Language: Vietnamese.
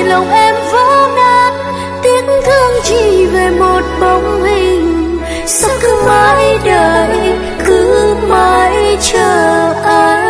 lòng em vỡ nát, tiếc thương chỉ về một bóng hình. Sao cứ mãi đợi, cứ mãi chờ ai?